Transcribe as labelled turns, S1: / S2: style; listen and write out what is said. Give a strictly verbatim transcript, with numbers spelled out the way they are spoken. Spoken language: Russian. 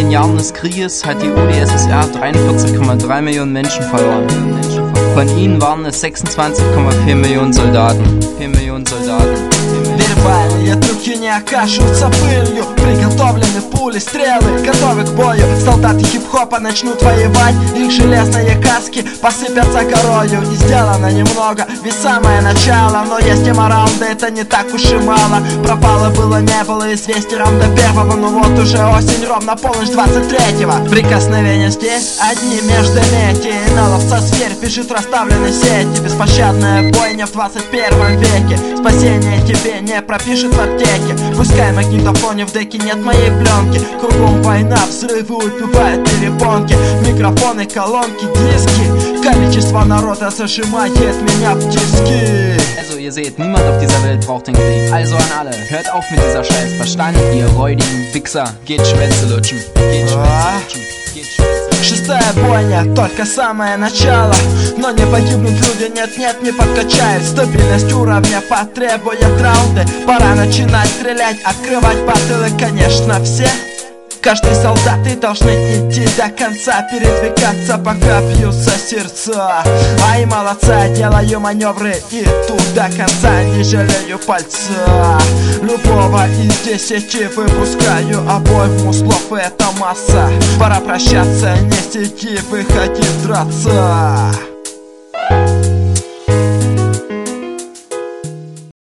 S1: den Jahren des Krieges hat die U D S S R dreiundvierzig Komma drei Millionen Menschen verloren. Von ihnen waren es sechsundzwanzig Komma vier Millionen Soldaten. vier Millionen Soldaten.
S2: Вербальные трюки не окажутся пылью. Приготовлены пули, стрелы, готовы к бою. Солдаты хип-хопа начнут воевать. Их железные каски посыпятся корою. И сделано немного, ведь самое начало. Но есть и морал, да это не так уж и мало. Пропало было, не было известий раунда первого. Но вот уже осень, ровно полночь двадцать третьего. Прикосновения здесь одни между мети. На ловца зверь бежит расставленной сети. Беспощадная бойня в двадцать первом веке. Спасение тебе не пропишет в аптеке. Пускай магнитофоне в деке нет моей пленки. Кругом война, взрывы убивают перепонки. Микрофоны, колонки, диски. Количество народа зажимает меня в тиски.
S1: Also ihr seht, niemand auf dieser Welt braucht den Krieg. Also an alle, hört auf mit dieser Scheiß. Verstanden, ihr räudigen Wichser. Geht Schwänze lutschen. Geht Schwänze lutschen. Geht Schwänze lutschen.
S2: Шестая бойня, только самое начало. Но не погибнут люди, нет-нет, не подкачают. Стабильность уровня потребует раунды. Пора начинать стрелять, открывать батлы, конечно, все. Каждый солдаты должны идти до конца, передвигаться, пока бьются сердца. Ай, молодца, делаю маневры, иду до конца, не жалею пальца. Любого из десяти выпускаю обоих муслов, это масса. Пора прощаться, не сиди, выходи драться.